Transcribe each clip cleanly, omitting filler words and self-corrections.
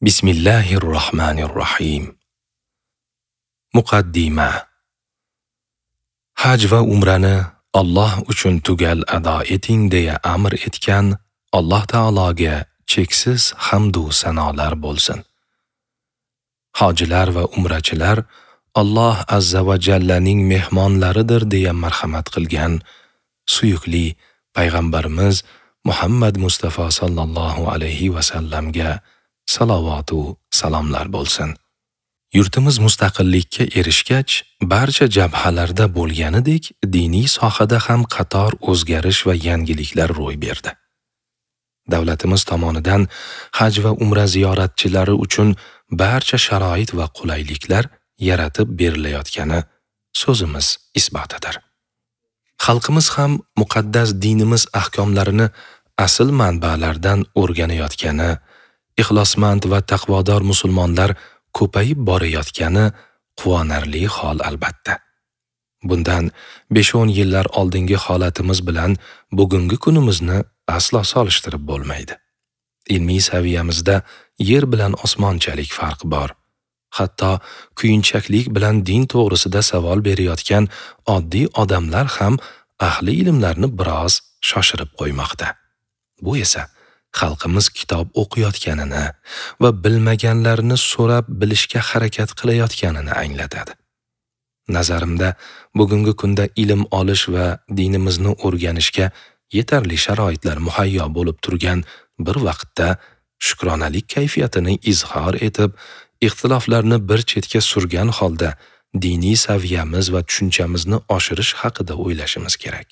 Bismillahirrohmanirrohim. Muqaddima. Haj va umrani Alloh uchun tugal ado eting deya amr etgan Alloh taologa cheksiz hamd va sanolar bo'lsin. Hojilar va umrachilar Alloh azza va jallaning mehmonlaridir deya marhamat qilgan suyukli payg'ambarimiz Muhammad Mustafa sallallohu alayhi va sallamga salovat va salomlar bo'lsin. Yurtimiz mustaqillikka erishgach, barcha jabhalarda bo'lganidek, diniy sohada ham qator o'zgarish va yangiliklar ro'y berdi. Davlatimiz tomonidan haj va umra ziyoratchilari uchun barcha sharoit va qulayliklar yaratib berilayotgani so'zimiz isbotidir. Xalqimiz ham muqaddas dinimiz ahkomlarini asl manbalardan o'rganayotgani, ixlosmand va taqvodor musulmonlar ko'payib borayotgani quvonarli hol albatta. Bundan 5-10 yillar oldingi holatimiz bilan bugungi kunimizni aslo solishtirib bo'lmaydi. Ilmiy saviyamizda yer bilan osmonchalik farq bor. Hatto kuyinchaklik bilan din to'g'risida savol berayotgan oddiy odamlar ham ahli ilmlarni biroz shoshirib qo'ymoqda. Bu esa xalqimiz kitob o'qiyotganini va bilmaganlarini so'rab bilishga harakat qilayotganini anglatadi. Nazarimda, bugungi kunda ilm olish va dinimizni o'rganishga yetarli sharoitlar muhayyo bo'lib turgan bir vaqtda shukronalik kayfiyatini izhor etib, ixtiloflarni bir chetga surgan holda diniy saviyamiz va tushunchamizni oshirish haqida o'ylashimiz kerak.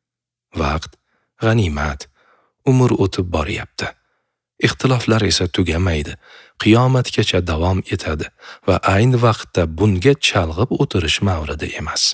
Vaqt g'animat, umr o'tib boryapti. Ixtiloflar esa tugamaydi, qiyomatgacha davom etadi va ayni vaqtda bunga chalg'ib o'tirish mavridi emas.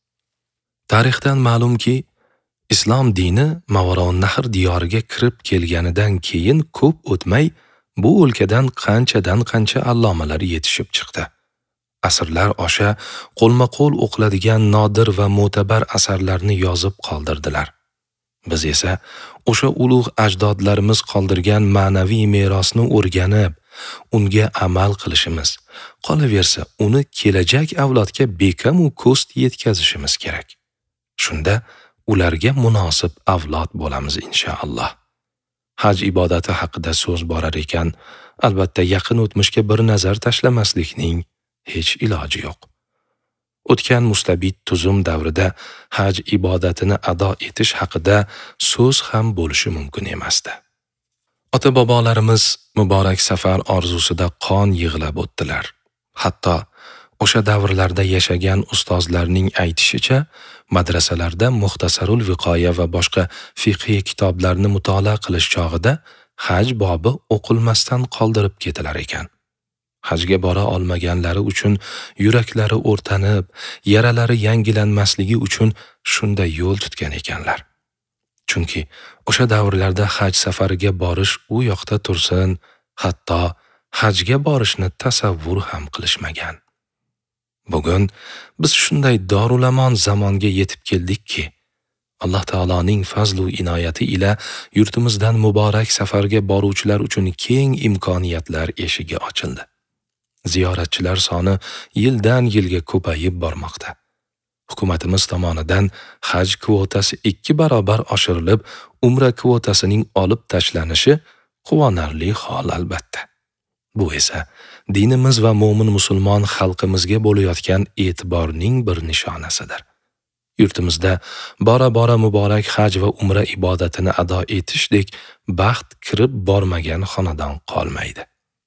Tarixdan ma'lumki, islom dini Mavarounnahr diyoriga kirib kelganidan keyin ko'p o'tmay bu o'lkadan qancha allomalar yetishib chiqdi. Asrlar osha qo'lma-qo'l o'qiladigan nodir va mo'tabar asarlarni yozib qoldirdilar. Biz esa o'sha ulug' ajdodlarimiz qoldirgan ma'naviy merosni o'rganib, unga amal qilishimiz, qolaversa uni kelajak avlodga bekam va ko'st yetkazishimiz kerak. Shunda ularga munosib avlod bo'lamiz inshaalloh. Haj ibodati haqida so'z borar ekan, albatta yaqin o'tmishga bir nazar tashlamaslikning hech iloji yo'q. O'tgan mustabid tuzum davrida haj ibodatini ado etish haqida so'z ham bo'lishi mumkin emasdi. Ota-bobolarimiz muborak safar orzusida qon yig'lab o'tdilar. Hatto o'sha davrlarda yashagan ustozlarning aytishicha, madrasalarda Muxtasarul Viqoya va boshqa fiqhiy kitoblarni mutolaa qilish chog'ida haj bobi o'qilmasdan qoldirib ketilar ekan. Hajga bora olmaganlari uchun yuraklari o'rtanib, yaralari yangilanmasligi uchun shunday yo'l tutgan ekanlar. Chunki o'sha davrlarda haj safariga borish u yoqda tursin, hatto hajga borishni tasavvur ham qilishmagan. Bugun biz shunday dorulamon zamonga yetib keldikki, Alloh taoloning fazl va inoyati ila yurtimizdan muborak safarga boruvchilar uchun keng imkoniyatlar eshigi ochildi. Ziyoratchilar soni yildan yilga ko'payib bormoqda. Hukumatimiz tomonidan haj kvotasi 2 barobar oshirilib, umra kvotasining olib tashlanishi quvonarli hol albatta. Bu esa dinimiz va mo'min musulmon xalqimizga bo'layotgan e'tiborning bir nishonasidir. Yurtimizda bora muborak haj va umra ibodatini ado etishdek baxt kirib bormagan xonadon qolmaydi.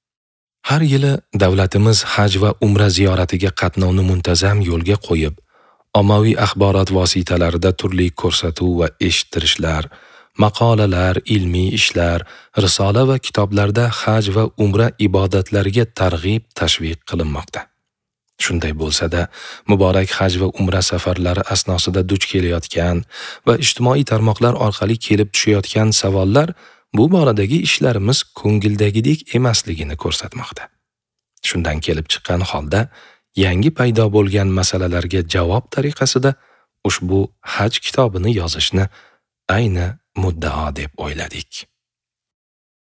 Har yili davlatimiz haj va umra ziyoratiga qatnovni muntazam yo'lga qo'yib, ommaviy axborot vositalarida turli ko'rsatuv va eshittirishlar, maqolalar, ilmiy ishlar, risola va kitoblarda haj va umra ibodatlariga targ'ib tashviq qilinmoqda. Shunday bo'lsa-da, muborak haj va umra safarlari asnosida duch kelayotgan va ijtimoiy tarmoqlar orqali kelib tushayotgan savollar bu boradagi ishlarimiz ko'ngildagidek emasligini ko'rsatmoqda. Shundan kelib chiqqan holda, yangi paydo bo'lgan masalalarga javob tariqasida ushbu haj kitobini yozishni ayni muddao deb o'yladik.